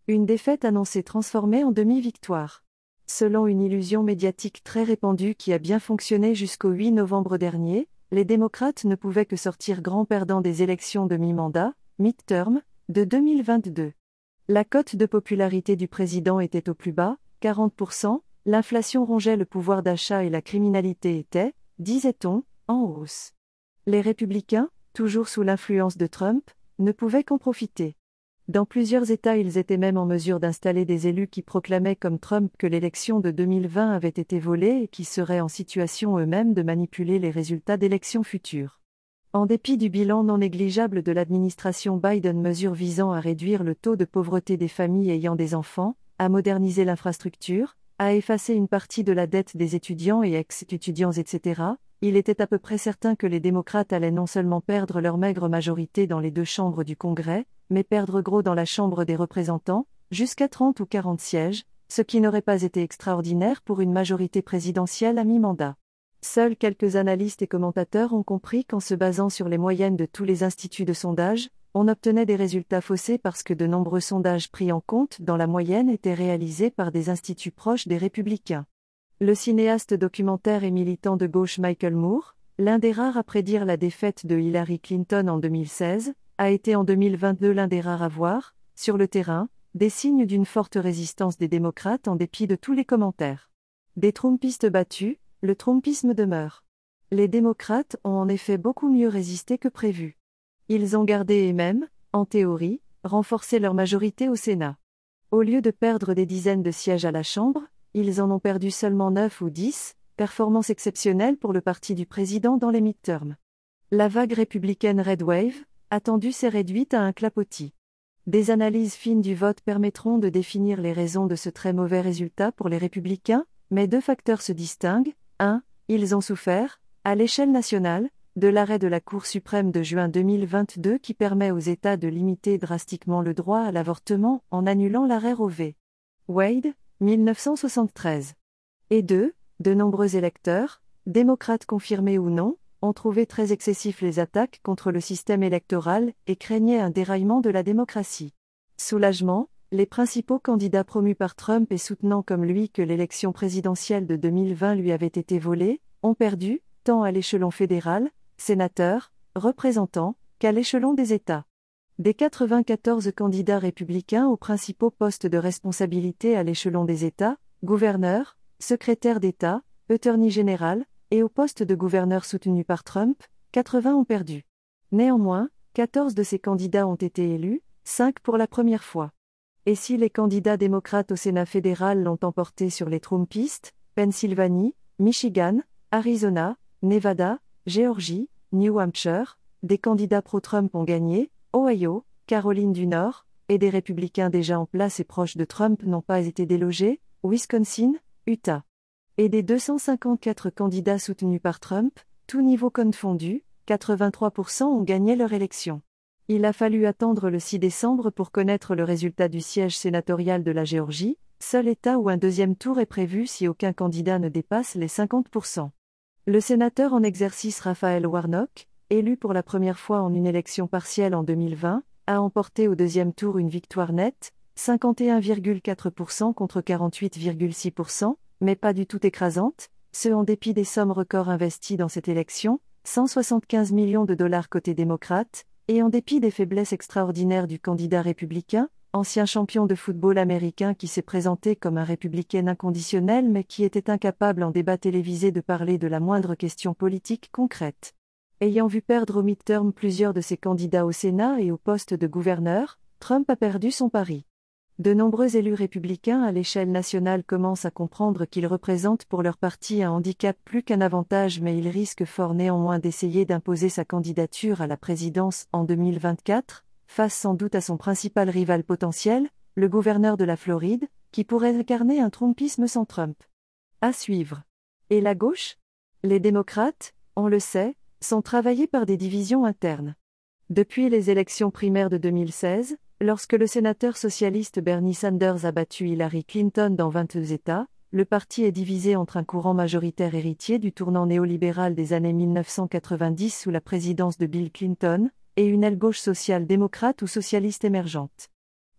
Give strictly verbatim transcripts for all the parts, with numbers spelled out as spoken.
Une défaite annoncée transformée en demi-victoire. Selon une illusion médiatique très répandue qui a bien fonctionné jusqu'au huit novembre dernier, les démocrates ne pouvaient que sortir grands perdants des élections de mi-mandat, mid-term, de deux mille vingt-deux. La cote de popularité du président était au plus bas, quarante pour cent, l'inflation rongeait le pouvoir d'achat et la criminalité était, disait-on, en hausse. Les républicains, toujours sous l'influence de Trump, ne pouvaient qu'en profiter. Dans plusieurs États, ils étaient même en mesure d'installer des élus qui proclamaient comme Trump que l'élection de deux mille vingt avait été volée et qui seraient en situation eux-mêmes de manipuler les résultats d'élections futures. En dépit du bilan non négligeable de l'administration Biden, mesures visant à réduire le taux de pauvreté des familles ayant des enfants, à moderniser l'infrastructure, à effacer une partie de la dette des étudiants et ex-étudiants, et cetera, il était à peu près certain que les démocrates allaient non seulement perdre leur maigre majorité dans les deux chambres du Congrès, mais perdre gros dans la Chambre des représentants, jusqu'à trente ou quarante sièges, ce qui n'aurait pas été extraordinaire pour une majorité présidentielle à mi-mandat. Seuls quelques analystes et commentateurs ont compris qu'en se basant sur les moyennes de tous les instituts de sondage, on obtenait des résultats faussés parce que de nombreux sondages pris en compte dans la moyenne étaient réalisés par des instituts proches des républicains. Le cinéaste documentaire et militant de gauche Michael Moore, l'un des rares à prédire la défaite de Hillary Clinton en deux mille seize, a été en deux mille vingt-deux l'un des rares à voir, sur le terrain, des signes d'une forte résistance des démocrates en dépit de tous les commentaires. Des trumpistes battus, le trumpisme demeure. Les démocrates ont en effet beaucoup mieux résisté que prévu. Ils ont gardé et même, en théorie, renforcé leur majorité au Sénat. Au lieu de perdre des dizaines de sièges à la Chambre, ils en ont perdu seulement neuf ou dix, performance exceptionnelle pour le parti du président dans les mid-terms. La vague républicaine Red Wave, attendue, s'est réduite à un clapotis. Des analyses fines du vote permettront de définir les raisons de ce très mauvais résultat pour les républicains, mais deux facteurs se distinguent. un. Ils ont souffert, à l'échelle nationale, de l'arrêt de la Cour suprême de juin deux mille vingt-deux qui permet aux États de limiter drastiquement le droit à l'avortement en annulant l'arrêt Roe v. Wade, mille neuf cent soixante-treize. Et deux. De nombreux électeurs, démocrates confirmés ou non, ont trouvé très excessifs les attaques contre le système électoral et craignaient un déraillement de la démocratie. Soulagement, les principaux candidats promus par Trump et soutenant comme lui que l'élection présidentielle de deux mille vingt lui avait été volée, ont perdu, tant à l'échelon fédéral, sénateurs, représentants, qu'à l'échelon des États. Des quatre-vingt-quatorze candidats républicains aux principaux postes de responsabilité à l'échelon des États, gouverneur, secrétaire d'État, attorney général, et au poste de gouverneur soutenu par Trump, quatre-vingts ont perdu. Néanmoins, quatorze de ces candidats ont été élus, cinq pour la première fois. Et si les candidats démocrates au Sénat fédéral l'ont emporté sur les Trumpistes, Pennsylvanie, Michigan, Arizona, Nevada, Géorgie, New Hampshire, des candidats pro-Trump ont gagné, Ohio, Caroline du Nord, et des républicains déjà en place et proches de Trump n'ont pas été délogés, Wisconsin, Utah. Et des deux cent cinquante-quatre candidats soutenus par Trump, tous niveaux confondus, quatre-vingt-trois pour cent ont gagné leur élection. Il a fallu attendre le six décembre pour connaître le résultat du siège sénatorial de la Géorgie, seul État où un deuxième tour est prévu si aucun candidat ne dépasse les cinquante pour cent. Le sénateur en exercice Raphaël Warnock, élu pour la première fois en une élection partielle en deux mille vingt, a emporté au deuxième tour une victoire nette, cinquante et un virgule quatre pour cent contre quarante-huit virgule six pour cent, mais pas du tout écrasante, ce en dépit des sommes records investies dans cette élection, cent soixante-quinze millions de dollars côté démocrate, et en dépit des faiblesses extraordinaires du candidat républicain, ancien champion de football américain qui s'est présenté comme un républicain inconditionnel mais qui était incapable en débat télévisé de parler de la moindre question politique concrète. Ayant vu perdre au mid-term plusieurs de ses candidats au Sénat et au poste de gouverneur, Trump a perdu son pari. De nombreux élus républicains à l'échelle nationale commencent à comprendre qu'ils représentent pour leur parti un handicap plus qu'un avantage, mais ils risquent fort néanmoins d'essayer d'imposer sa candidature à la présidence en deux mille vingt-quatre, face sans doute à son principal rival potentiel, le gouverneur de la Floride, qui pourrait incarner un trumpisme sans Trump. À suivre. Et la gauche ? Les démocrates, on le sait, sont travaillés par des divisions internes. Depuis les élections primaires de deux mille seize, lorsque le sénateur socialiste Bernie Sanders a battu Hillary Clinton dans vingt-deux États, le parti est divisé entre un courant majoritaire héritier du tournant néolibéral des années mille neuf cent quatre-vingt-dix sous la présidence de Bill Clinton, et une aile gauche social-démocrate ou socialiste émergente.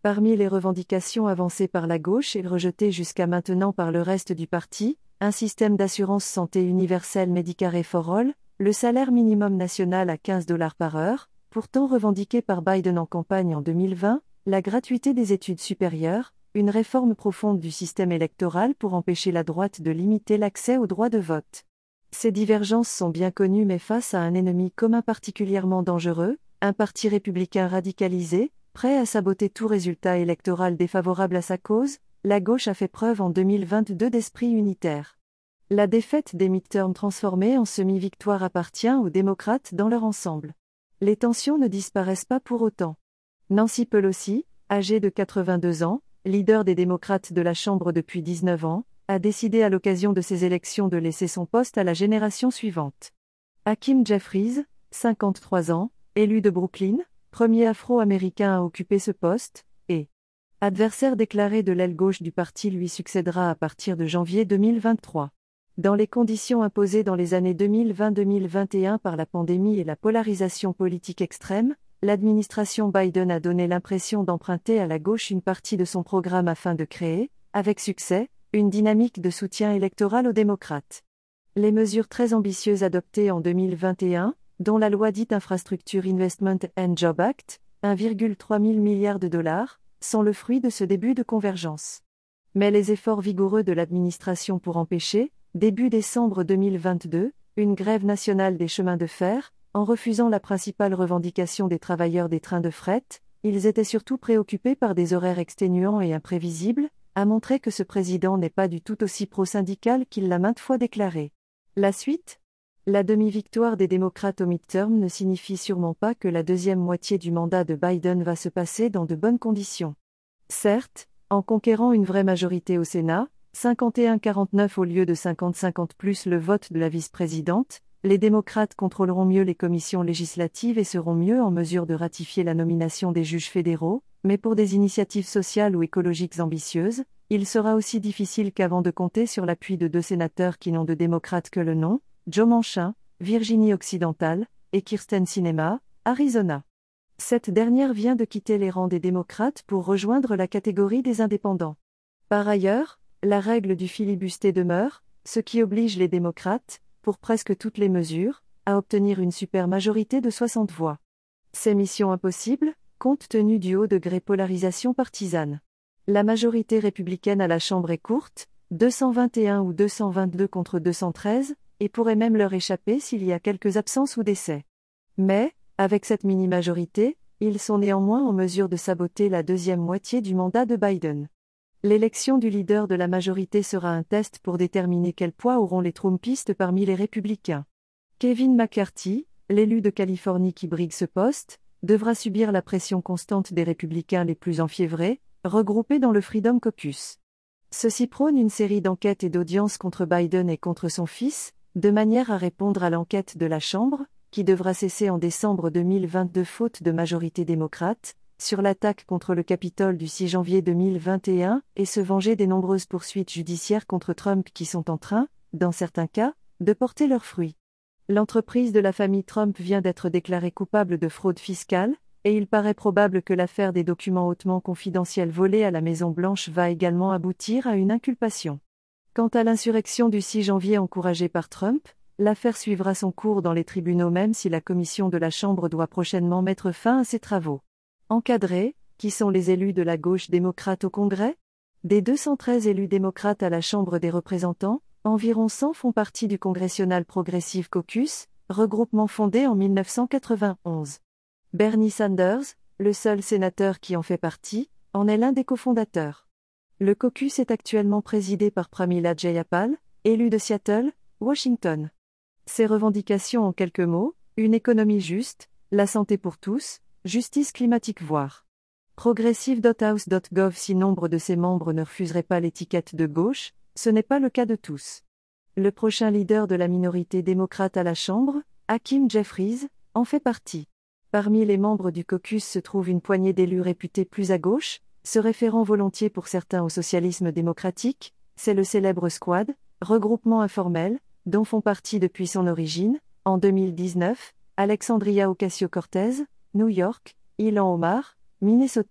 Parmi les revendications avancées par la gauche et rejetées jusqu'à maintenant par le reste du parti, un système d'assurance santé universel Medicare for All, le salaire minimum national à quinze dollars par heure, pourtant revendiqué par Biden en campagne en deux mille vingt, la gratuité des études supérieures, une réforme profonde du système électoral pour empêcher la droite de limiter l'accès au droit de vote. Ces divergences sont bien connues mais face à un ennemi commun particulièrement dangereux, un parti républicain radicalisé, prêt à saboter tout résultat électoral défavorable à sa cause, la gauche a fait preuve en deux mille vingt-deux d'esprit unitaire. La défaite des midterms transformée en semi-victoire appartient aux démocrates dans leur ensemble. Les tensions ne disparaissent pas pour autant. Nancy Pelosi, âgée de quatre-vingt-deux ans, leader des démocrates de la Chambre depuis dix-neuf ans, a décidé à l'occasion de ces élections de laisser son poste à la génération suivante. Hakeem Jeffries, cinquante-trois ans, élu de Brooklyn, premier afro-américain à occuper ce poste, et adversaire déclaré de l'aile gauche du parti lui succédera à partir de janvier deux mille vingt-trois. Dans les conditions imposées dans les années deux mille vingt à deux mille vingt et un par la pandémie et la polarisation politique extrême, l'administration Biden a donné l'impression d'emprunter à la gauche une partie de son programme afin de créer, avec succès, une dynamique de soutien électoral aux démocrates. Les mesures très ambitieuses adoptées en deux mille vingt et un, dont la loi dite Infrastructure Investment and Job Act, un virgule trois mille milliards de dollars, sont le fruit de ce début de convergence. Mais les efforts vigoureux de l'administration pour empêcher, début décembre deux mille vingt-deux, une grève nationale des chemins de fer, en refusant la principale revendication des travailleurs des trains de fret, ils étaient surtout préoccupés par des horaires exténuants et imprévisibles, a montré que ce président n'est pas du tout aussi pro-syndical qu'il l'a maintes fois déclaré. La suite ? La demi-victoire des démocrates au midterm ne signifie sûrement pas que la deuxième moitié du mandat de Biden va se passer dans de bonnes conditions. Certes, en conquérant une vraie majorité au Sénat, cinquante et un à quarante-neuf au lieu de cinquante à cinquante plus le vote de la vice-présidente, les démocrates contrôleront mieux les commissions législatives et seront mieux en mesure de ratifier la nomination des juges fédéraux, mais pour des initiatives sociales ou écologiques ambitieuses, il sera aussi difficile qu'avant de compter sur l'appui de deux sénateurs qui n'ont de démocrates que le nom, Joe Manchin, Virginie-Occidentale, et Kyrsten Sinema, Arizona. Cette dernière vient de quitter les rangs des démocrates pour rejoindre la catégorie des indépendants. Par ailleurs, la règle du filibuster demeure, ce qui oblige les démocrates, pour presque toutes les mesures, à obtenir une supermajorité de soixante voix. C'est mission impossible, compte tenu du haut degré polarisation partisane. La majorité républicaine à la Chambre est courte, deux cent vingt et un ou deux cent vingt-deux contre deux cent treize, et pourrait même leur échapper s'il y a quelques absences ou décès. Mais, avec cette mini-majorité, ils sont néanmoins en mesure de saboter la deuxième moitié du mandat de Biden. L'élection du leader de la majorité sera un test pour déterminer quel poids auront les Trumpistes parmi les républicains. Kevin McCarthy, l'élu de Californie qui brigue ce poste, devra subir la pression constante des républicains les plus enfiévrés, regroupés dans le Freedom Caucus. Ceux-ci prônent une série d'enquêtes et d'audiences contre Biden et contre son fils, de manière à répondre à l'enquête de la Chambre, qui devra cesser en décembre deux mille vingt-deux faute de majorité démocrate, sur l'attaque contre le Capitole du six janvier deux mille vingt et un et se venger des nombreuses poursuites judiciaires contre Trump qui sont en train, dans certains cas, de porter leurs fruits. L'entreprise de la famille Trump vient d'être déclarée coupable de fraude fiscale, et il paraît probable que l'affaire des documents hautement confidentiels volés à la Maison-Blanche va également aboutir à une inculpation. Quant à l'insurrection du six janvier encouragée par Trump, l'affaire suivra son cours dans les tribunaux même si la commission de la Chambre doit prochainement mettre fin à ses travaux. Encadrés, qui sont les élus de la gauche démocrate au Congrès ? Des deux cent treize élus démocrates à la Chambre des représentants, environ cent font partie du Congressional Progressive Caucus, regroupement fondé en mille neuf cent quatre-vingt-onze. Bernie Sanders, le seul sénateur qui en fait partie, en est l'un des cofondateurs. Le caucus est actuellement présidé par Pramila Jayapal, élu de Seattle, Washington. Ses revendications en quelques mots, une économie juste, la santé pour tous, justice climatique voire progressive dot house dot gov. Si nombre de ses membres ne refuseraient pas l'étiquette de gauche, ce n'est pas le cas de tous. Le prochain leader de la minorité démocrate à la Chambre, Hakeem Jeffries, en fait partie. Parmi les membres du caucus se trouve une poignée d'élus réputés plus à gauche, se référant volontiers pour certains au socialisme démocratique, c'est le célèbre Squad, regroupement informel, dont font partie depuis son origine, en deux mille dix-neuf, Alexandria Ocasio-Cortez, New York, Ilhan Omar, Minnesota,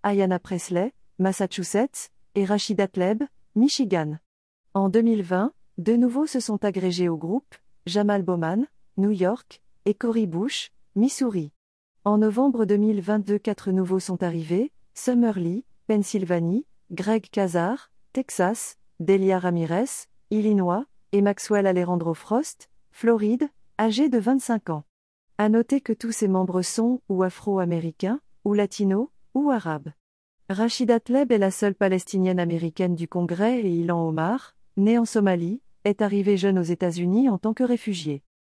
Ayanna Presley, Massachusetts, et Rachida Tlaib, Michigan. En deux mille vingt, deux nouveaux se sont agrégés au groupe, Jamal Bowman, New York, et Cori Bush, Missouri. En novembre deux mille vingt-deux, quatre nouveaux sont arrivés, Summer Lee, Pennsylvanie, Greg Casar, Texas, Delia Ramirez, Illinois, et Maxwell Alejandro Frost, Floride, âgés de vingt-cinq ans. À noter que tous ces membres sont ou afro-américains, ou latinos, ou arabes. Rachida Tlaib est la seule palestinienne américaine du Congrès et Ilan Omar, né en Somalie, est arrivé jeune aux États-Unis en tant que réfugié.